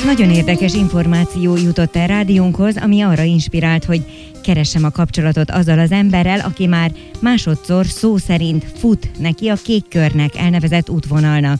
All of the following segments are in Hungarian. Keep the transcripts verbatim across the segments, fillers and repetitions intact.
Nagyon érdekes információ jutott el rádiónkhoz, ami arra inspirált, hogy keressem a kapcsolatot azzal az emberrel, aki már másodszor szó szerint fut neki a Kék Körnek elnevezett útvonalnak.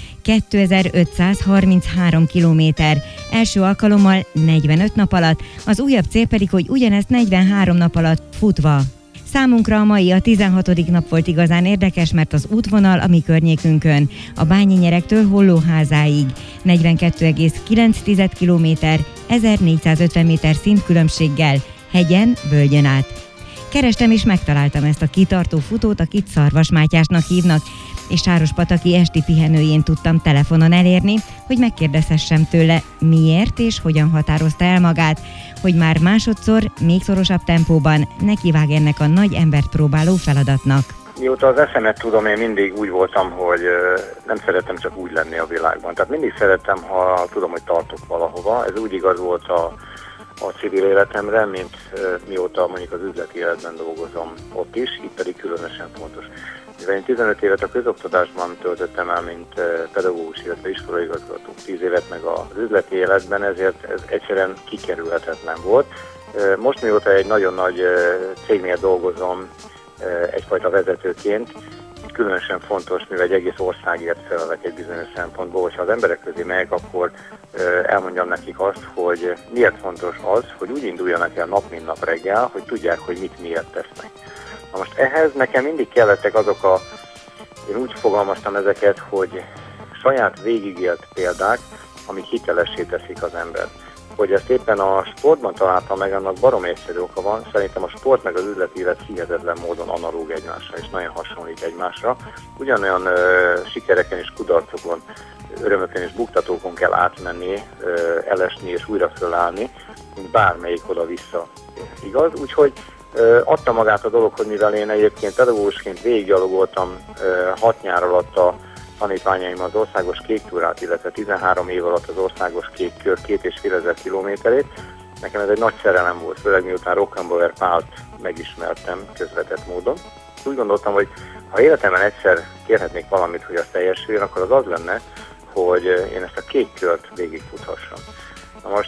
kétezer-ötszázharminchárom kilométer, első alkalommal negyvenöt nap alatt, az újabb cél pedig, hogy ugyanezt negyvenhárom nap alatt futva. Számunkra a mai, a tizenhatodik nap volt igazán érdekes, mert az útvonal a mi környékünkön, a Bányinyerektől Hollóházáig, negyvenkettő egész kilenc kilométer, ezernégyszázötven méter szintkülönbséggel, hegyen, völgyön át. Kerestem és megtaláltam ezt a kitartó futót, akit Szarvas Mátyásnak hívnak, és Sárospataki esti pihenőjén tudtam telefonon elérni, hogy megkérdezhessem tőle, miért és hogyan határozta el magát, hogy már másodszor, még szorosabb tempóban nekivág ennek a nagy embert próbáló feladatnak. Mióta az eszemet tudom, én mindig úgy voltam, hogy nem szeretem csak úgy lenni a világban. Tehát mindig szeretem, ha tudom, hogy tartok valahova. Ez úgy igaz volt a a civil életemre, mint uh, mióta mondjuk az üzleti életben dolgozom ott is, itt pedig különösen fontos. Mivel én tizenöt évet a közoktatásban töltöttem el, mint uh, pedagógus, illetve iskolaigazgató, tíz évet meg az üzleti életben, ezért ez egyszerűen kikerülhetetlen volt. Uh, most mióta egy nagyon nagy uh, cégnél dolgozom uh, egyfajta vezetőként, különösen fontos, mivel egy egész országért felelek egy bizonyos szempontból, hogyha az emberek közé megyek, akkor elmondjam nekik azt, hogy miért fontos az, hogy úgy induljanak el nap mint nap reggel, hogy tudják, hogy mit miért tesznek. Na most ehhez nekem mindig kellettek azok a, én úgy fogalmaztam ezeket, hogy saját végigélt példák, amik hitelessé teszik az embert. Hogy ezt éppen a sportban találtam meg, annak baromi egyszerű oka van. Szerintem a sport meg az üzleti élet hihetetlen módon analóg egymásra, és nagyon hasonlít egymásra. Ugyanolyan ö, sikereken és kudarcokon, örömökön és buktatókon kell átmenni, ö, elesni és újra fölállni, mint bármelyik oda-vissza. Igaz? Úgyhogy ö, adta magát a dolog, hogy mivel én egyébként pedagógusként végiggyalogoltam ö, hat nyár alatt a tanítványaim az országos kék túrát, illetve tizenhárom év alatt az országos kék kör két és fél ezer kilométerét. Nekem ez egy nagy szerelem volt, főleg miután Rockenbauer Pált megismertem közvetett módon. Úgy gondoltam, hogy ha életemben egyszer kérhetnék valamit, hogy az teljesüljön, akkor az az lenne, hogy én ezt a kék kört végigfuthassam. Na most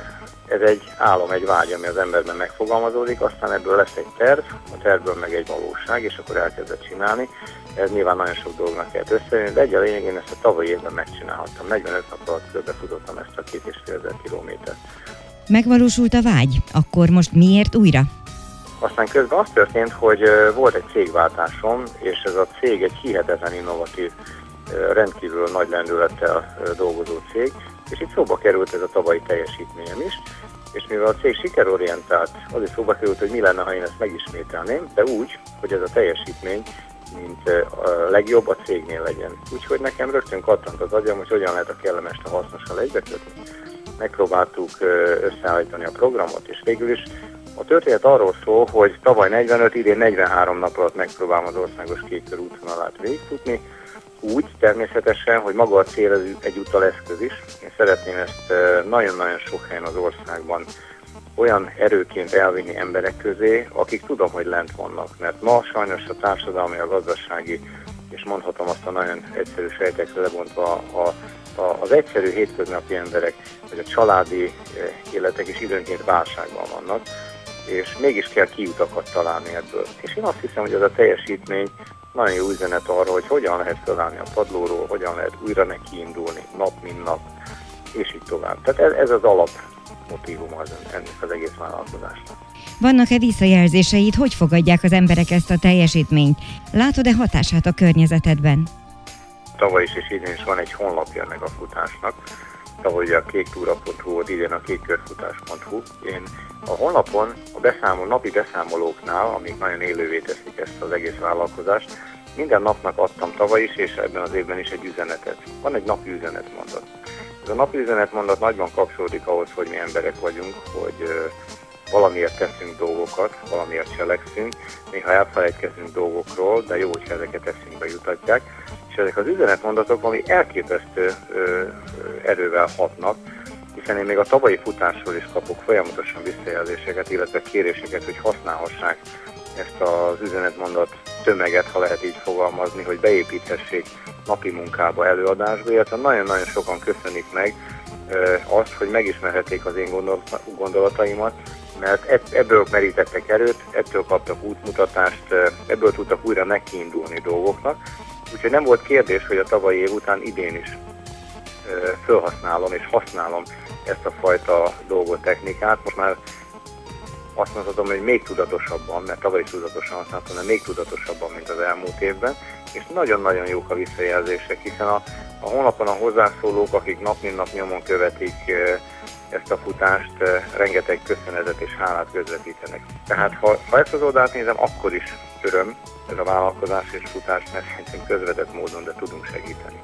ez egy álom, egy vágy, ami az emberben megfogalmazódik, aztán ebből lesz egy terv, a tervből meg egy valóság, és akkor elkezdett csinálni. Ez nyilván nagyon sok dolognak kellett összejönni, de egy a lényeg, én ezt a tavalyi évben megcsinálhattam. negyvenöt nap alatt körbefutottam ezt a két és fél ezer kilométert. Megvalósult a vágy, akkor most miért újra? Aztán közben az történt, hogy volt egy cégváltásom, és ez a cég egy hihetetlen innovatív, rendkívül nagy lendülettel dolgozó cég, és itt szóba került ez a tavalyi teljesítményem is, és mivel a cég sikerorientált, az is szóba került, hogy mi lenne, ha én ezt megismételném, de úgy, hogy ez a teljesítmény, mint a legjobb a cégnél legyen. Úgyhogy nekem rögtön kattant az agyam, hogy hogyan lehet a kellemest a hasznossal egybekötni. Megpróbáltuk összeállítani a programot, és végül is a történet arról szól, hogy tavaly negyvenöt, idén negyvenhárom nap alatt megpróbálom az országos kék kör útvonalát végigfutni, úgy természetesen, hogy maga a cél egyúttal eszköz is. Én szeretném ezt nagyon-nagyon sok helyen az országban olyan erőként elvinni emberek közé, akik tudom, hogy lent vannak. Mert ma sajnos a társadalmi, a gazdasági, és mondhatom azt a nagyon egyszerű sejtekre lebontva, a, a, az egyszerű hétköznapi emberek, vagy a családi életek is időnként válságban vannak, és mégis kell kiutakat találni ebből. És én azt hiszem, hogy ez a teljesítmény nagyon jó üzenet arra, hogy hogyan lehet felállni a padlóról, hogyan lehet újra nekiindulni, nap mint nap, és így tovább. Tehát ez, ez az alapmotívum az, ennek az egész vállalkozásnak. Vannak-e visszajelzéseid, hogy fogadják az emberek ezt a teljesítményt? Látod-e hatását a környezetedben? Tavaly is és idén is van egy honlapja ennek a futásnak. Tavaly ugye a kéktúra pont hu volt, idén a kékkörfutás pont hu. Én a honlapon a beszámol, napi beszámolóknál, amik nagyon élővé teszik ezt az egész vállalkozást, minden napnak adtam tavaly is, és ebben az évben is egy üzenetet. Van egy napi üzenetmondat. Ez a napi üzenetmondat nagyban kapcsolódik ahhoz, hogy mi emberek vagyunk, hogy uh, valamiért teszünk dolgokat, valamiért cselekszünk, néha elfelejtkezünk dolgokról, de jó, hogyha ezeket eszünkbe jutatják. És ezek az üzenetmondatok, ami elképesztő ö, ö, erővel hatnak, hiszen én még a tavalyi futásról is kapok folyamatosan visszajelzéseket, illetve kéréseket, hogy használhassák ezt az üzenetmondat tömeget, ha lehet így fogalmazni, hogy beépíthessék napi munkába, előadásba, illetve nagyon-nagyon sokan köszönik meg azt, hogy megismerhették az én gondolataimat, mert ebből merítettek erőt, ettől kaptak útmutatást, ebből tudtak újra nekiindulni dolgoknak. Úgyhogy nem volt kérdés, hogy a tavalyi év után idén is felhasználom és használom ezt a fajta dolgot, technikát. Most már azt mondhatom, hogy még tudatosabban, mert tavaly is tudatosan használtam, de még tudatosabban, mint az elmúlt évben, és nagyon-nagyon jók a visszajelzések, hiszen a, a honlapon a hozzászólók, akik nap mint nap nyomon követik ezt a futást, rengeteg köszönetet és hálát közvetítenek. Tehát ha, ha ezt az oldalt nézem, akkor is öröm ez a vállalkozás és futás, mert szerintem közvetett módon, de tudunk segíteni.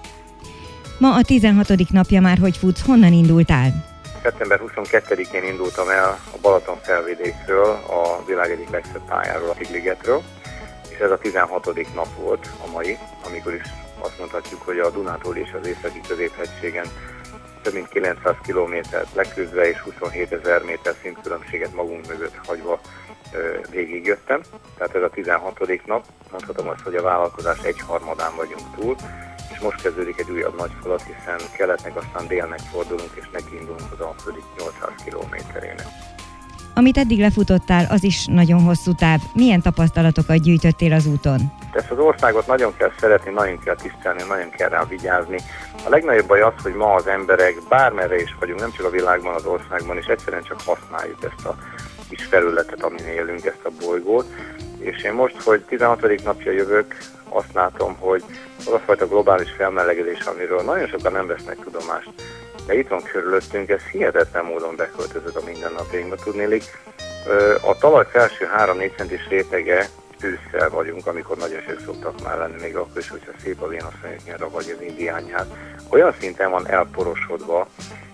Ma a tizenhatodik napja már, hogy futsz, honnan indultál? szeptember huszonkettedikén indultam el a Balaton-felvidékről, a világ egyik legszebb pályáról, a Tiglighetről, és ez a tizenhatodik nap volt a mai, amikor is azt mondhatjuk, hogy a Dunától és az északi középhegységen több mint kilencszáz kilométert leküzdve és huszonhétezer méter szintkülönbséget magunk mögött hagyva végigjöttem. Tehát ez a tizenhatodik nap, mondhatom azt, hogy a vállalkozás egyharmadán vagyunk túl, és most kezdődik egy újabb nagy falat, hiszen keletnek, aztán délnek fordulunk, és nekiindulunk az Alföldi nyolcszáz kilométerének. Amit eddig lefutottál, az is nagyon hosszú táv. Milyen tapasztalatokat gyűjtöttél az úton? Ezt az országot nagyon kell szeretni, nagyon kell tisztelni, nagyon kell rá vigyázni. A legnagyobb baj az, hogy ma az emberek bármerre is vagyunk, nem csak a világban, az országban, és egyszerűen csak használjuk ezt a kis felületet, amin élünk, ezt a bolygót. És én most, hogy tizenhatodik napja jövök, azt látom, hogy az a fajta globális felmelegedés, amiről nagyon sokan nem vesznek tudomást, de itt van körülöttünk, ez hihetetlen módon beköltözött a mindennapjainkba, tudnélik. A talaj felső három-négy centis rétege ősszel vagyunk, amikor nagyon sok szoktak már lenni, még akkor is, hogyha szép a vénasszonyok nyara, vagy az indiánját. Olyan szinten van elporosodva,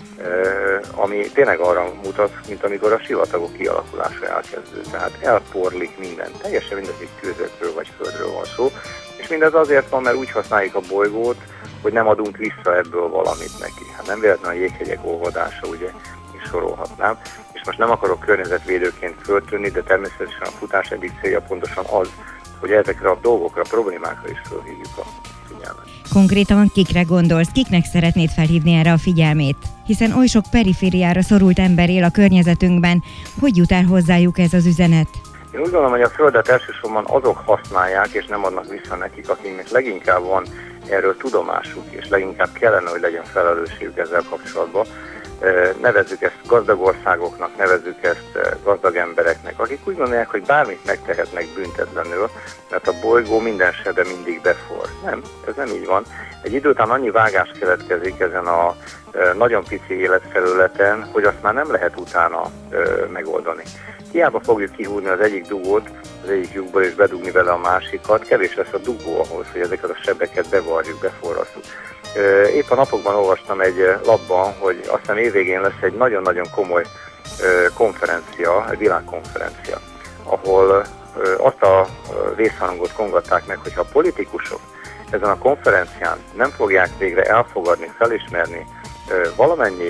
ami tényleg arra mutat, mint amikor a sivatagok kialakulása elkezdő. Tehát elporlik minden, teljesen mindegy, hogy kőzetről vagy földről van szó, és mindez azért van, mert úgy használjuk a bolygót, hogy nem adunk vissza ebből valamit neki. Hát nem véletlenül a jéghegyek olvadása, ugye, is sorolhatnám. És most nem akarok környezetvédőként föltűnni, de természetesen a futás egyik célja pontosan az, hogy ezekre a dolgokra, a problémákra is fölhívjuk a figyelmet. Konkrétan kikre gondolsz, kiknek szeretnéd felhívni erre a figyelmét? Hiszen oly sok perifériára szorult ember él a környezetünkben, hogy jut el hozzájuk ez az üzenet? Én úgy gondolom, hogy a Földet elsősorban azok használják, és nem adnak vissza nekik, akiknek leginkább van erről tudomásuk, és leginkább kellene, hogy legyen felelősségük ezzel kapcsolatban. Nevezzük ezt gazdag országoknak, nevezzük ezt gazdag embereknek, akik úgy gondolják, hogy bármit megtehetnek büntetlenül, mert a bolygó minden sebe mindig befor. Nem, ez nem így van. Egy idő után annyi vágás keletkezik ezen a nagyon pici életfelületen, hogy azt már nem lehet utána megoldani. Hiába fogjuk kihúzni az egyik dugót, az egyik lyukból és bedugni vele a másikat, kevés lesz a dugó ahhoz, hogy ezeket a sebeket bevarjuk, beforrasszuk. Épp a napokban olvastam egy lapban, hogy azt hiszem évvégén lesz egy nagyon-nagyon komoly konferencia, egy világkonferencia, ahol azt a vészharangot kongatták meg, hogyha a politikusok ezen a konferencián nem fogják végre elfogadni, felismerni valamennyi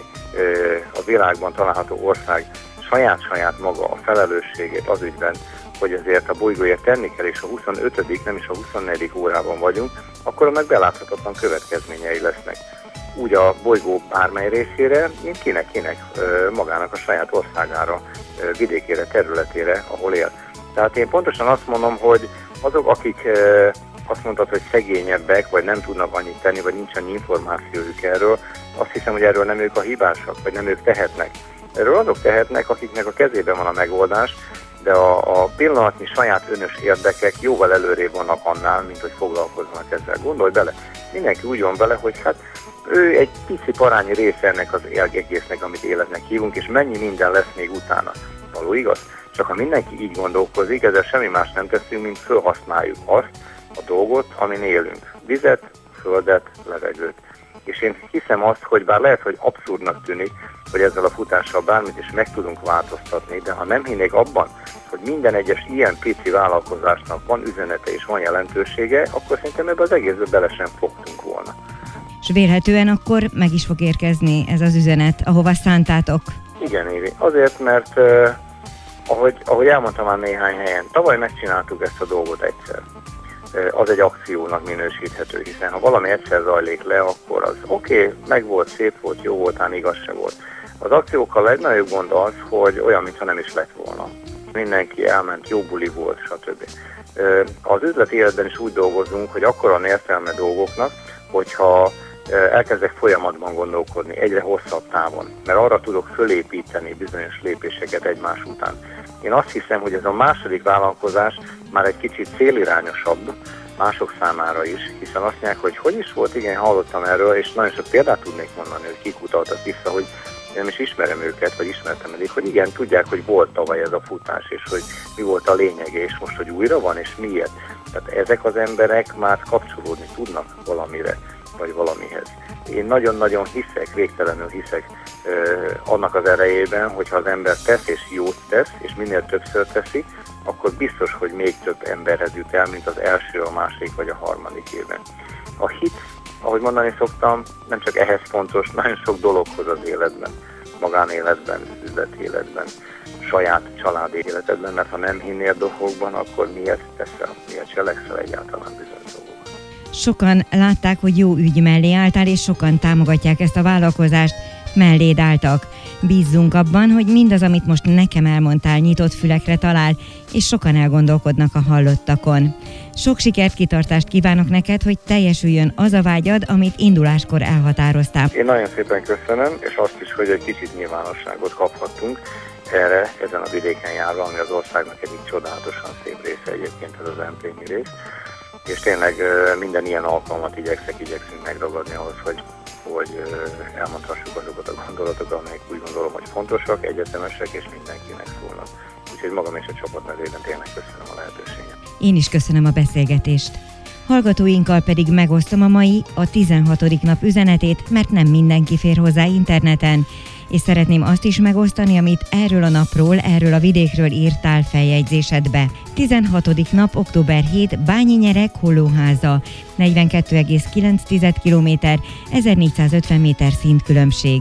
a világban található ország saját-saját maga a felelősségét az ügyben, hogy ezért a bolygóért tenni kell, és a huszonötödik, nem is a huszonnegyedik órában vagyunk, akkor annak beláthatatlan következményei lesznek. Úgy a bolygó bármely részére, mint kinek-kinek magának a saját országára, vidékére, területére, ahol él. Tehát én pontosan azt mondom, hogy azok, akik azt mondtad, hogy szegényebbek, vagy nem tudnak annyit tenni, vagy nincs annyi információjuk erről, azt hiszem, hogy erről nem ők a hibásak, vagy nem ők tehetnek. Erről azok tehetnek, akiknek a kezében van a megoldás, de a, a pillanatnyi saját önös érdekek jóval előrébb vannak annál, mint hogy foglalkoznak ezzel. Gondolj bele, mindenki úgy van vele, hogy hát ő egy pici parányi része ennek az egésznek, amit életnek hívunk, és mennyi minden lesz még utána. Való igaz? Csak ha mindenki így gondolkozik, ezzel semmi más nem teszünk, mint felhasználjuk azt a dolgot, amin élünk. Vizet, földet, levegőt. És én hiszem azt, hogy bár lehet, hogy abszurdnak tűnik, hogy ezzel a futással bármit is meg tudunk változtatni, de ha nem hinnék abban, hogy minden egyes ilyen pici vállalkozásnak van üzenete és van jelentősége, akkor szerintem ebbe az egészbe bele sem fogtunk volna. És vélhetően akkor meg is fog érkezni ez az üzenet, ahova szántátok? Igen, Évi. Azért, mert eh, ahogy, ahogy elmondtam már néhány helyen, tavaly megcsináltuk ezt a dolgot egyszer. az egy akciónak minősíthető, hiszen ha valami egyszer zajlik le, akkor az oké, okay, meg volt, szép volt, jó volt, ám igaz se volt. Az akciókkal a legnagyobb gond az, hogy olyan, mintha nem is lett volna. Mindenki elment, jó buli volt, stb. Az üzleti életben is úgy dolgozunk, hogy akkor van értelme dolgoknak, hogyha elkezdek folyamatban gondolkodni, egyre hosszabb távon, mert arra tudok fölépíteni bizonyos lépéseket egymás után. Én azt hiszem, hogy ez a második vállalkozás már egy kicsit célirányosabb mások számára is, hiszen azt mondják, hogy hogy is volt, igen, hallottam erről, és nagyon sok példát tudnék mondani, hogy kik utaltak vissza, hogy én nem is ismerem őket, vagy ismertem eddig, hogy igen, tudják, hogy volt tavaly ez a futás, és hogy mi volt a lényege, és most, hogy újra van, és miért. Tehát ezek az emberek már kapcsolódni tudnak valamire, vagy valamihez. Én nagyon-nagyon hiszek, végtelenül hiszek eh, annak az erejében, hogyha az ember tesz és jót tesz, és minél többször teszi, akkor biztos, hogy még több emberhez jut el, mint az első, a második vagy a harmadik évben. A hit, ahogy mondani szoktam, nem csak ehhez fontos, nagyon sok dologhoz az életben, magánéletben, üzleti életben, saját családi életedben, mert ha nem hinnél dolgokban, akkor miért teszel, miért cselekszel egyáltalán bizonyos dolgokat. Sokan látták, hogy jó ügy mellé álltál, és sokan támogatják ezt a vállalkozást, melléd álltak. Bízzunk abban, hogy mindaz, amit most nekem elmondtál, nyitott fülekre talál, és sokan elgondolkodnak a hallottakon. Sok sikert, kitartást kívánok neked, hogy teljesüljön az a vágyad, amit induláskor elhatároztál. Én nagyon szépen köszönöm, és azt is, hogy egy kicsit nyilvánosságot kaphattunk erre, ezen a vidéken járva, ami az országnak egyik csodálatosan szép része egyébként, ez az empléni rész. És tényleg minden ilyen alkalmat igyekszek, igyekszünk megragadni ahhoz, hogy, hogy elmondhassuk azokat a gondolatokat, amelyek úgy gondolom, hogy fontosak, egyetemesek és mindenkinek szólnak. Úgyhogy magam és a csapat nevében tényleg köszönöm a lehetőséget. Én is köszönöm a beszélgetést. Hallgatóinkkal pedig megosztom a mai, a tizenhatodik nap üzenetét, mert nem mindenki fér hozzá interneten, és szeretném azt is megosztani, amit erről a napról, erről a vidékről írtál feljegyzésedbe. tizenhatodik nap, október hetedike, Bányi-Nyereg, Hollóháza, negyvenkettő egész kilenc kilométer, ezernégyszázötven méter szintkülönbség.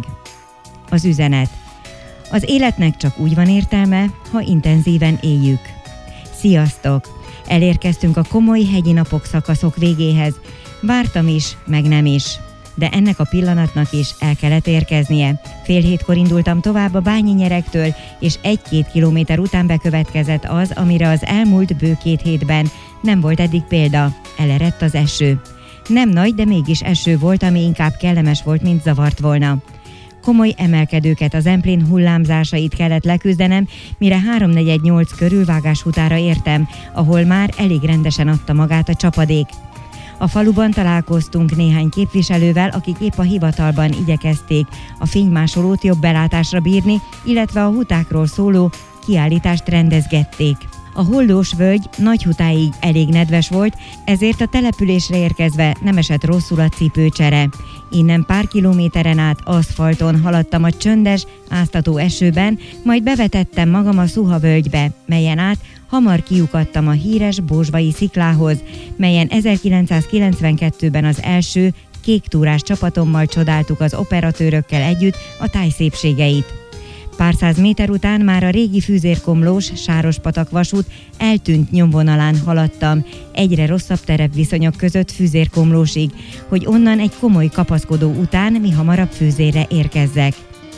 Az üzenet. Az életnek csak úgy van értelme, ha intenzíven éljük. Sziasztok! Elérkeztünk a komoly hegyi napok szakaszok végéhez. Vártam is, meg nem is. De ennek a pillanatnak is el kellett érkeznie. Fél hétkor indultam tovább a Bányi-Nyeregtől, és egy-két kilométer után bekövetkezett az, amire az elmúlt bő két hétben nem volt eddig példa. Elerett az eső. Nem nagy, de mégis eső volt, ami inkább kellemes volt, mint zavart volna. Komoly emelkedőket, az emplén hullámzásait kellett leküzdenem, mire háromnegyed nyolc körül Vágáshutára értem, ahol már elég rendesen adta magát a csapadék. A faluban találkoztunk néhány képviselővel, akik épp a hivatalban igyekezték a fénymásolót jobb belátásra bírni, illetve a hutákról szóló kiállítást rendezgették. A Hollós völgy Nagyhutáig elég nedves volt, ezért a településre érkezve nem esett rosszul a cipőcsere. Innen pár kilométeren át aszfalton haladtam a csöndes, áztató esőben, majd bevetettem magam a Szuha völgybe, melyen át hamar kiukadtam a híres Bózsbai sziklához, melyen ezerkilencszázkilencvenkettőben az első kéktúrás csapatommal csodáltuk az operatőrökkel együtt a táj szépségeit. Pár száz méter után már a régi Fűzérkomlós Sárospatak vasút eltűnt nyomvonalán haladtam, egyre rosszabb terepviszonyok között Fűzérkomlósig, hogy onnan egy komoly kapaszkodó után mi hamarabb Fűzérre érkezzek.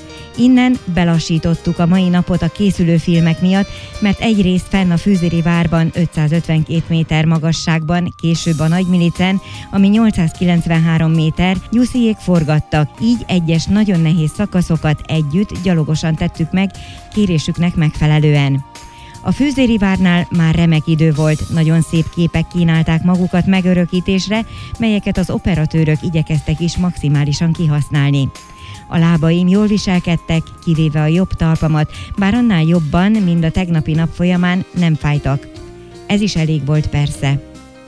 Innen belassítottuk a mai napot a készülő filmek miatt, mert egyrészt fenn a Fűzéri várban ötszázötvenkét méter magasságban, később a Nagymilicen, ami nyolcszázkilencvenhárom méter, Gyusziék forgattak, így egyes nagyon nehéz szakaszokat együtt gyalogosan tettük meg, kérésüknek megfelelően. A Fűzéri várnál már remek idő volt, nagyon szép képek kínálták magukat megörökítésre, melyeket az operatőrök igyekeztek is maximálisan kihasználni. A lábaim jól viselkedtek, kivéve a jobb talpamat, bár annál jobban, mint a tegnapi nap folyamán nem fájtak. Ez is elég volt persze.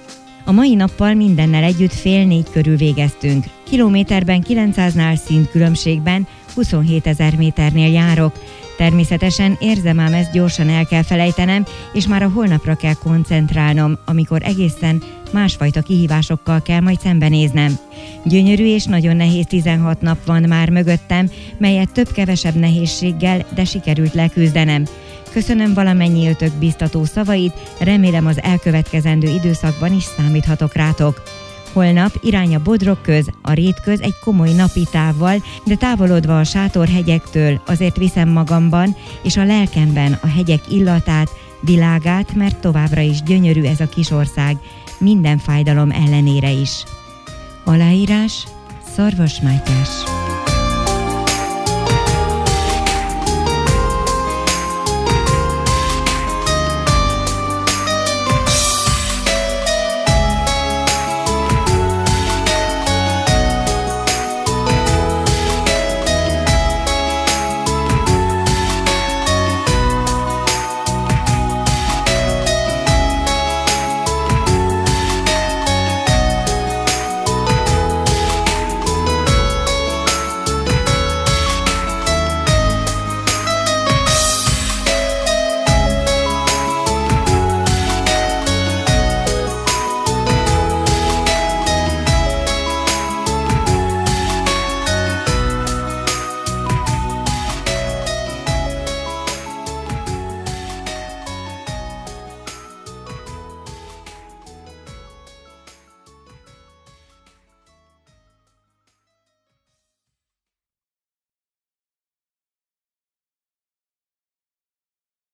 A mai nappal mindennel együtt fél négy körül végeztünk. Kilométerben kilencszáznál szintkülönbségben huszonhétezer méternél járok. Természetesen érzem ám, ezt gyorsan el kell felejtenem, és már a holnapra kell koncentrálnom, amikor egészen másfajta kihívásokkal kell majd szembenéznem. Gyönyörű és nagyon nehéz tizenhat nap van már mögöttem, melyet több-kevesebb nehézséggel, de sikerült leküzdenem. Köszönöm valamennyi ötök biztató szavait, remélem az elkövetkezendő időszakban is számíthatok rátok. Holnap irány a Bodrogköz, a Rétköz egy komoly napi távval, de távolodva a sátorhegyektől azért viszem magamban és a lelkemben a hegyek illatát, világát, mert továbbra is gyönyörű ez a kis ország, minden fájdalom ellenére is. Aláírás Szarvas Mátyás.